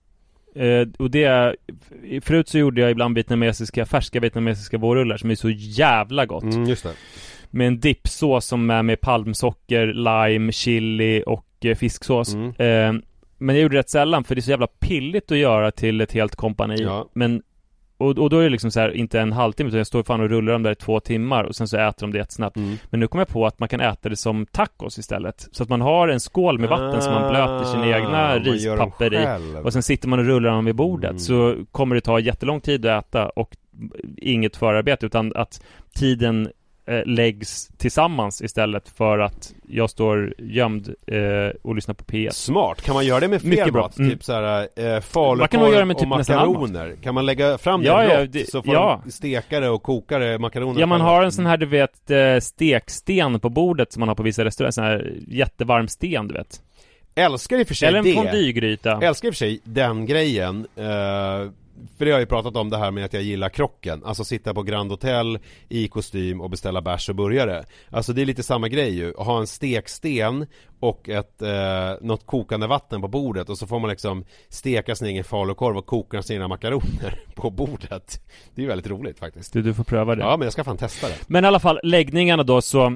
Och det är, förut så gjorde jag ibland färska vietnamesiska vårrullar som är så jävla gott. Just det. Med en dipsås som är med palmsocker, lime, chili och fisksås. Men jag gjorde det rätt sällan för det är så jävla pilligt att göra till ett helt kompani. Ja. Men och då är det liksom så här, inte en halvtimme utan jag står fan och rullar dem där i 2 timmar och sen så äter de det jättesnabbt. Men nu kommer jag på att man kan äta det som tacos istället. Så att man har en skål med vatten som man blöter sina egna rispapper i och sen sitter man och rullar dem vid bordet. Så kommer det ta jättelång tid att äta och inget förarbete utan att tiden läggs tillsammans istället för att jag står gömd och lyssnar på PS. Smart, kan man göra det med fler mat? Typ såhär falukorv och makaroner. Kan man lägga fram det så får de steka det och koka det makaroner? Ja, man har en sån här, du vet, steksten på bordet som man har på vissa restauranger, sån här jättevarm sten, du vet. Älskar i och för sig eller en fondygryta. Älskar i och för sig den grejen. För det har jag ju pratat om det här med att jag gillar krocken. Alltså sitta på Grand Hotel i kostym och beställa bärs och burgare. Alltså det är lite samma grej ju. Att ha en steksten och något kokande vatten på bordet. Och så får man liksom steka sin egen falukorv och koka sina makaroner på bordet. Det är väldigt roligt faktiskt. Du får pröva det. Ja, men jag ska fan testa det. Men i alla fall, läggningarna då så...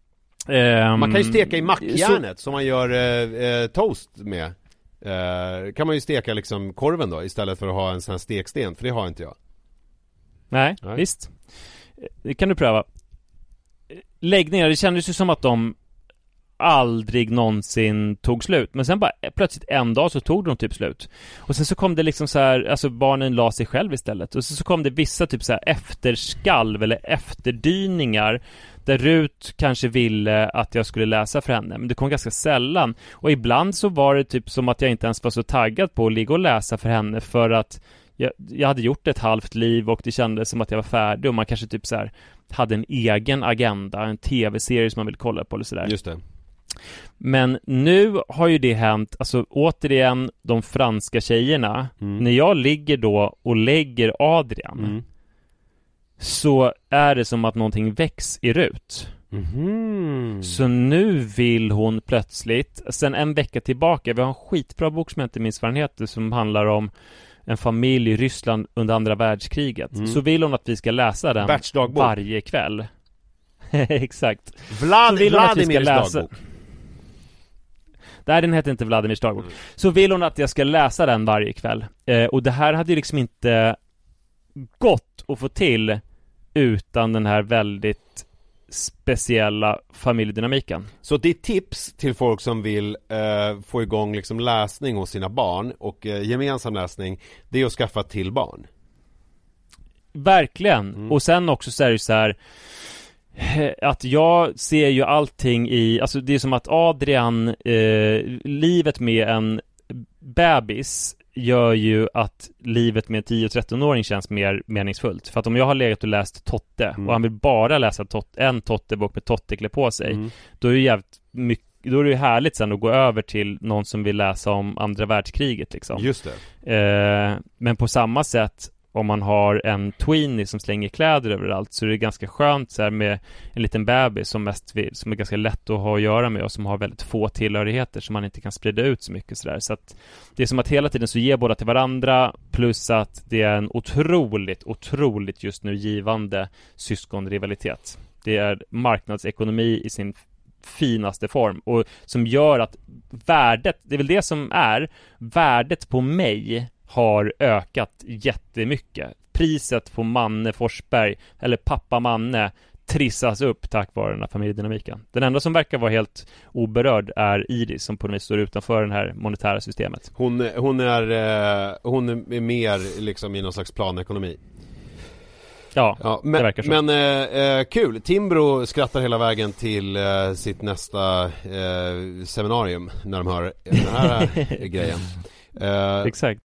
man kan ju steka i mackjärnet som man gör toast med. Kan man ju steka liksom korven då istället för att ha en sån här steksten, för det har inte jag. Nej. Visst. Det kan du pröva. Läggningar, det kändes ju som att de aldrig någonsin tog slut. Men sen bara plötsligt en dag så tog de typ slut. Och sen så kom det liksom så här, alltså barnen la sig själv istället. Och så kom det vissa typ så här efterskalv eller efterdyningar där Rut kanske ville att jag skulle läsa för henne. Men det kom ganska sällan. Och ibland så var det typ som att jag inte ens var så taggad på att ligga och läsa för henne för att jag hade gjort ett halvt liv och det kändes som att jag var färdig och man kanske typ så här hade en egen agenda, en tv-serie som man vill kolla på eller sådär. Just det. Men nu har ju det hänt, alltså återigen de franska tjejerna, när jag ligger då och lägger Adrian så är det som att någonting väcks i Rut. Så nu vill hon plötsligt, sen en vecka tillbaka, vi har en skitbra bok som jag inte minns vad den heter, som handlar om en familj i Ryssland under andra världskriget. Så vill hon att vi ska läsa den varje kväll. Exakt. Vladimirs dagbok. Nej, den heter inte Vladimirs dagbok. Så vill hon att jag ska läsa den varje kväll. Och det här hade ju liksom inte gått att få till utan den här väldigt speciella familjedynamiken. Så det är tips till folk som vill få igång liksom läsning hos sina barn och gemensam läsning, det är att skaffa till barn. Verkligen. Och sen också så är det så här att jag ser ju allting i, alltså det är som att Adrian, livet med en bebis gör ju att livet med 10-13-åring känns mer meningsfullt. För att om jag har legat och läst Totte och han vill bara läsa en Totte-bok med Totte-klä på sig, då är det jävligt mycket, då är det ju härligt sen att gå över till någon som vill läsa om andra världskriget liksom. Just det. Men på samma sätt, om man har en tweenie som slänger kläder överallt, så är det ganska skönt så här med en liten bebis som är ganska lätt att ha att göra med och som har väldigt få tillhörigheter som man inte kan sprida ut så mycket så där. Så att det är som att hela tiden så ger båda till varandra, plus att det är en otroligt just nu givande syskonrivalitet. Det är marknadsekonomi i sin finaste form och som gör att värdet, det är väl det som är värdet på mig har ökat jättemycket. Priset på Manne Forsberg eller pappa Manne trissas upp tack vare den här familjedynamiken. Den enda som verkar vara helt oberörd är Iris som på något vis står utanför det här monetära systemet. Hon är mer liksom i någon slags planekonomi. Ja, men, det verkar så. Men kul. Timbro skrattar hela vägen till sitt nästa seminarium när de hör den här grejen. Exakt.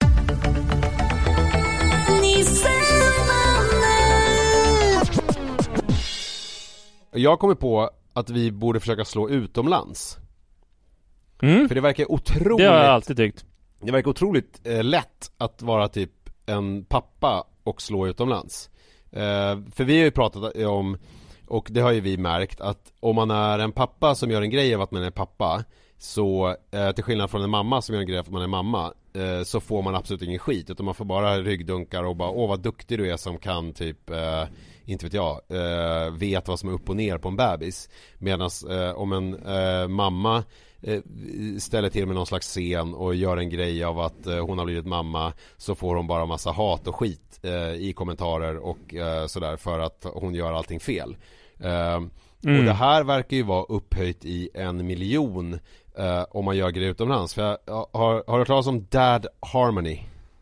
Jag kommer på att vi borde försöka slå utomlands. För det verkar otroligt. Det har jag alltid tyckt. det verkar otroligt lätt att vara typ en pappa och slå utomlands. För vi har ju pratat om, och det har ju vi märkt, att om man är en pappa som gör en grej av att man är pappa, så till skillnad från en mamma som gör en grej av att man är mamma, så får man absolut ingen skit, utan man får bara ryggdunkar och bara, åh vad duktig du är som kan typ, inte vet jag, vet vad som är upp och ner på en bebis. Medan om en mamma ställer till med någon slags scen och gör en grej av att hon har blivit mamma, så får hon bara massa hat och skit i kommentarer och sådär, för att hon gör allting fel. Och det här verkar ju vara upphöjt i 1 miljon om man gör grejer utomlands. För jag har hört talas om Dad Harmony?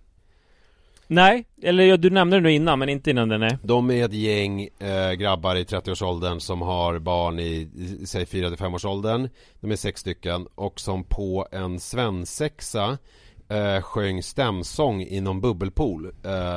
Nej, eller du nämnde det nu innan, men inte innan det, nej. De är ett gäng grabbar i 30-årsåldern som har barn i säg 4-5-årsåldern. De är 6 stycken, och som på en svensexa sjöng stämsång i någon bubbelpool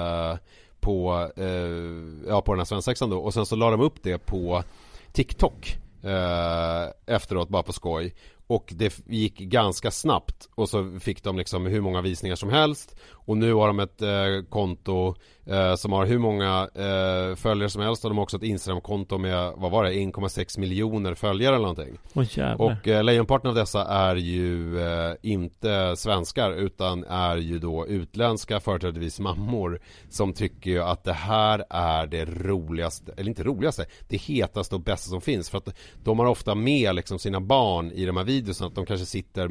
på den här svensexan då. Och sen så la de upp det på TikTok efteråt, bara på skoj. Och det gick ganska snabbt, och så fick de liksom hur många visningar som helst. Och nu har de ett konto som har hur många följare som helst. Och de har också ett Instagram-konto med, vad var det, 1,6 miljoner följare eller någonting. Och lejonparten av dessa är ju inte svenskar, utan är ju då utländska, företrädesvis mammor, som tycker ju att det här är det roligaste, eller inte roligaste, det hetaste och bästa som finns. För att de har ofta med liksom sina barn i de här videorna, att de kanske sitter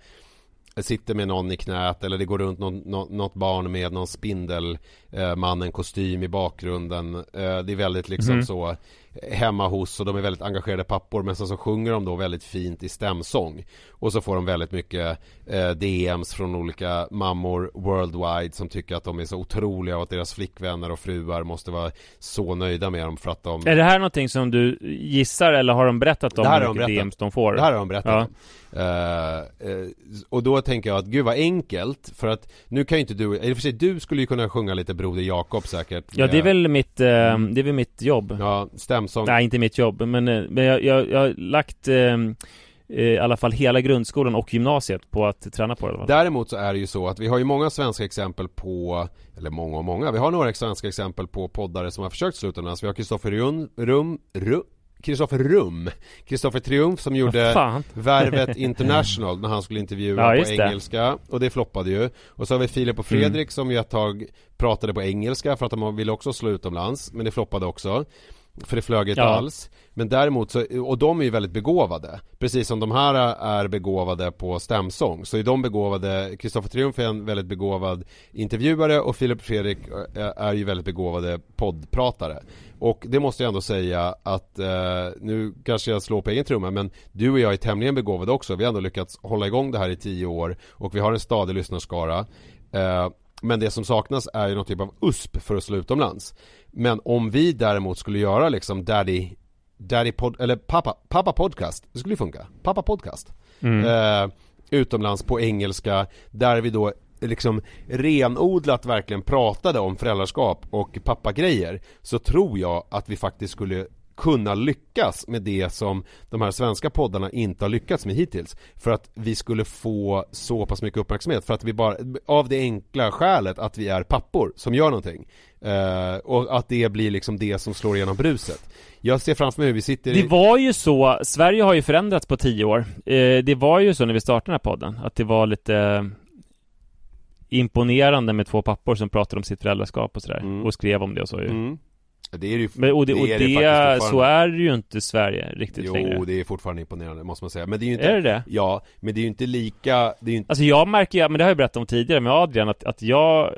med någon i knät, eller det går runt något barn med någon spindelmannen kostym i bakgrunden. Det är väldigt liksom så hemma hos, och de är väldigt engagerade pappor, men sen så sjunger de då väldigt fint i stämsång, och så får de väldigt mycket DMs från olika mammor worldwide som tycker att de är så otroliga och att deras flickvänner och fruar måste vara så nöjda med dem för att de... Är det här någonting som du gissar, eller har de berättat om hur mycket DMs de får? Det här har de berättat. Och då tänker jag att gud vad enkelt, för att nu kan ju inte du, eller för sig du skulle ju kunna sjunga lite Broder Jakob säkert. Ja, det är väl mitt jobb. Ja, stämsång. Nej, inte mitt jobb, men jag har lagt i alla fall hela grundskolan och gymnasiet på att träna på det. Däremot så är det ju så att vi har ju många svenska exempel på, eller många, vi har några svenska exempel på poddare som har försökt sluta med oss. Vi har Kristoffer Triumf som gjorde Värvet International när han skulle intervjua på engelska, och det floppade ju. Och så har vi Filip och Fredrik som ju ett tag pratade på engelska för att de ville också slå utomlands, men det floppade också, för det flög inte alls. Men däremot så, och de är ju väldigt begåvade, precis som de här är begåvade på stämsång, så är de begåvade. Kristoffer Triumf är en väldigt begåvad intervjuare, och Filip och Fredrik är ju väldigt begåvade poddpratare. Och det måste jag ändå säga att nu kanske jag slår på egen trumma, men du och jag är tämligen begåvade också. Vi har ändå lyckats hålla igång det här i 10 år, och vi har en stadig lyssnarskara. Men det som saknas är ju någon typ av USP för att slå utomlands. Men om vi däremot skulle göra liksom eller pappa podcast, det skulle ju funka. Pappa podcast. Utomlands på engelska, där vi då liksom renodlat verkligen pratade om föräldraskap och pappagrejer, så tror jag att vi faktiskt skulle kunna lyckas med det som de här svenska poddarna inte har lyckats med hittills, för att vi skulle få så pass mycket uppmärksamhet, för att vi bara, av det enkla skälet att vi är pappor som gör någonting, och att det blir liksom det som slår igenom bruset. Jag ser framför mig hur vi sitter Det var ju så, Sverige har ju förändrats på 10 år. Det var ju så när vi startade den här podden, att det var lite imponerande med 2 pappor som pratade om sitt föräldraskap och sådär, och skrev om det och så ju. Det är ju, så är det ju inte Sverige riktigt längre. Jo, det är fortfarande imponerande, måste man säga. Men det är ju inte, är det? Ja, men det är ju inte lika, det är ju inte... Alltså jag märker, men det har jag berättat om tidigare med Adrian, att jag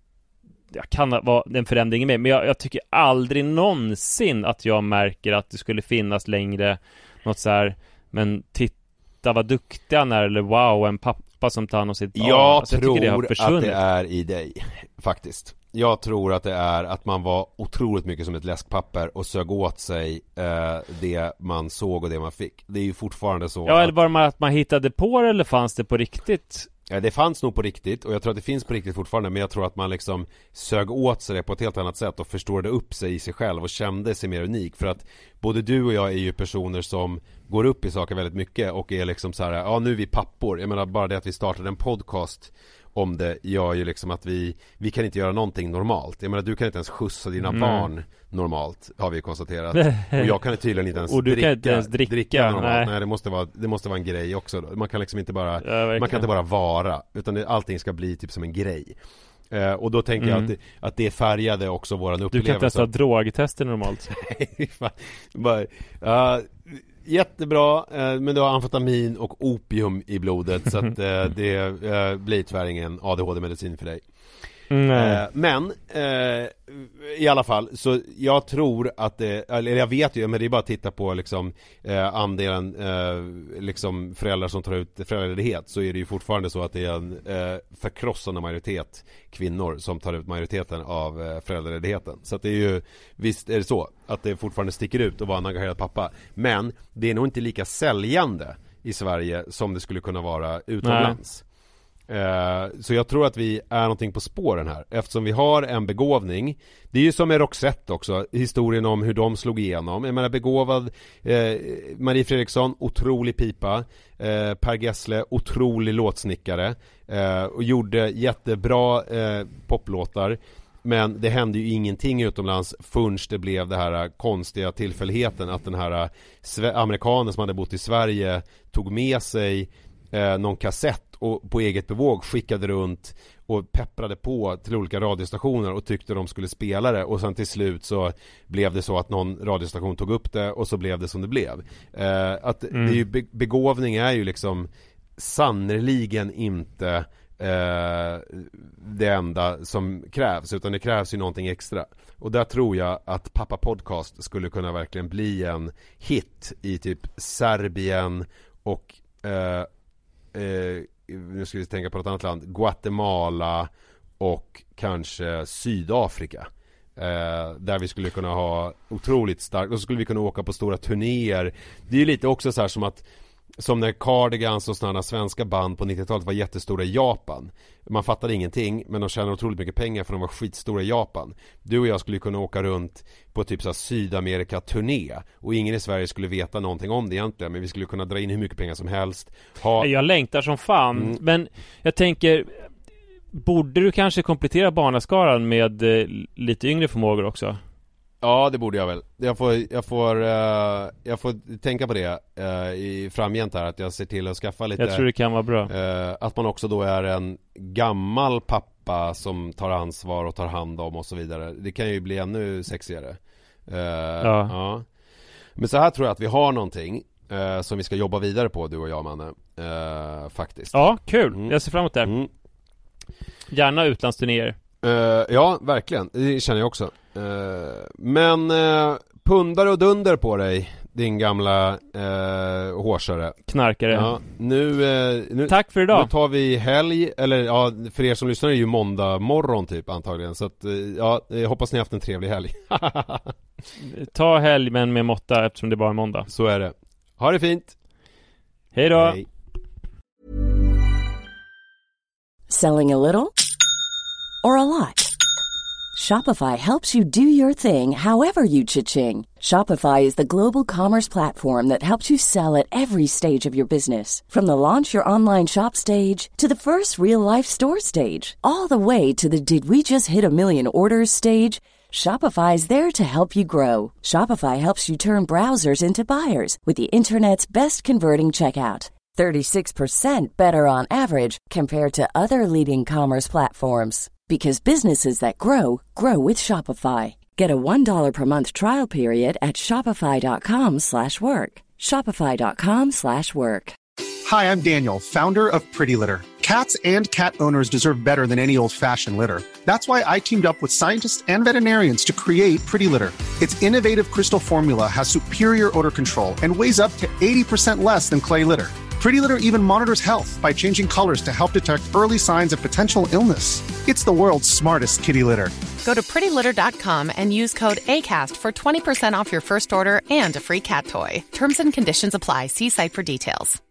kan vara en förändring med, men jag tycker aldrig någonsin att jag märker att det skulle finnas längre något så här, men titta vad duktig han är, eller wow, en pappa som tar hand om sitt barn. Jag tror att det är i dig, faktiskt. Jag tror att det är att man var otroligt mycket som ett läskpapper och sög åt sig det man såg och det man fick. Det är ju fortfarande så. Ja, eller var det att man hittade på det, eller fanns det på riktigt? Ja, det fanns nog på riktigt, och jag tror att det finns på riktigt fortfarande, men jag tror att man liksom sög åt sig det på ett helt annat sätt och förstod upp sig i sig själv och kände sig mer unik. För att både du och jag är ju personer som går upp i saker väldigt mycket och är liksom så här, ja, nu är vi pappor. Jag menar, bara det att vi startade en podcast om det gör ju liksom att vi kan inte göra någonting normalt. Jag menar, du kan inte ens skjutsa dina barn normalt, har vi konstaterat. Och jag kan tydligen inte ens, och du kan inte ens dricka normalt. Nej, det måste vara en grej också då. Man kan liksom inte bara man kan inte bara vara, utan allting ska bli typ som en grej. Och då tänker jag att det färgade också våran upplevelse. Du kan testa drogtester normalt. Jättebra, men du har amfetamin och opium i blodet, så att det blir tyvärr ingen ADHD-medicin för dig. Men i alla fall, så jag tror att det, eller jag vet ju, men det är bara att titta på liksom andelen liksom föräldrar som tar ut föräldraledighet, så är det ju fortfarande så att det är en förkrossande majoritet kvinnor som tar ut majoriteten av föräldraledigheten. Så att det är ju, visst är det så att det fortfarande sticker ut att vara en engagerad pappa, men det är nog inte lika säljande i Sverige som det skulle kunna vara utomlands. Så jag tror att vi är någonting på spåren här, eftersom vi har en begåvning. Det är ju som med Roxette också, historien om hur de slog igenom. Jag menar, begåvad Marie Fredriksson, otrolig pipa, Per Gessle, otrolig låtsnickare, och gjorde jättebra poplåtar. Men det hände ju ingenting utomlands förrän det blev det här konstiga tillfälligheten att den här amerikanen som hade bott i Sverige tog med sig någon kassett och på eget bevåg skickade runt och pepprade på till olika radiostationer och tyckte de skulle spela det, och sen till slut så blev det så att någon radiostation tog upp det och så blev det som det blev. Det är ju begåvning är ju liksom sannerligen inte det enda som krävs, utan det krävs ju någonting extra. Och där tror jag att Pappa Podcast skulle kunna verkligen bli en hit i typ Serbien och nu ska vi tänka på något annat land, Guatemala och kanske Sydafrika, där vi skulle kunna ha otroligt starkt, och så skulle vi kunna åka på stora turnéer. Det är ju lite också så här som när Cardigans och sådana svenska band på 90-talet var jättestora i Japan. Man fattade ingenting, men de tjänade otroligt mycket pengar för de var skitstora i Japan. Du och jag skulle kunna åka runt på typ så här Sydamerika-turné, och ingen i Sverige skulle veta någonting om det egentligen, men vi skulle kunna dra in hur mycket pengar som helst. Jag längtar som fan, men jag tänker, borde du kanske komplettera barnaskaran med lite yngre förmågor också? Ja, det borde jag väl. Jag får tänka på det i framgent här, att jag ser till att skaffa lite. Jag tror det kan vara bra. Att man också då är en gammal pappa som tar ansvar och tar hand om och så vidare. Det kan ju bli ännu sexigare. Ja. Men så här tror jag att vi har någonting som vi ska jobba vidare på, du och jag, Manne. Faktiskt. Ja, kul. Jag ser fram emot det. Gärna utlandsturnéer. Ja, verkligen. Det känner jag också. Men pundar och dunder på dig, din gamla hårsare. Knarkare. Ja, nu tack för idag. Nu tar vi helg, eller ja, för er som lyssnar är det ju måndag morgon typ antagligen. Så att, ja, jag hoppas ni har haft en trevlig helg. Ta helg, men med måtta, eftersom det bara är måndag. Så är det. Ha det fint. Hej då. Hej. Selling a little or a lot? Shopify helps you do your thing however you cha-ching. Shopify is the global commerce platform that helps you sell at every stage of your business. From the launch your online shop stage to the first real-life store stage, all the way to the did we just hit a million orders stage. Shopify is there to help you grow. Shopify helps you turn browsers into buyers with the internet's best converting checkout. 36% better on average compared to other leading commerce platforms. Because businesses that grow, grow with Shopify. Get a $1 per month trial period at shopify.com/work. Shopify.com/work. Hi, I'm Daniel, founder of Pretty Litter. Cats and cat owners deserve better than any old-fashioned litter. That's why I teamed up with scientists and veterinarians to create Pretty Litter. Its innovative crystal formula has superior odor control and weighs up to 80% less than clay litter. Pretty Litter even monitors health by changing colors to help detect early signs of potential illness. It's the world's smartest kitty litter. Go to prettylitter.com and use code ACAST for 20% off your first order and a free cat toy. Terms and conditions apply. See site for details.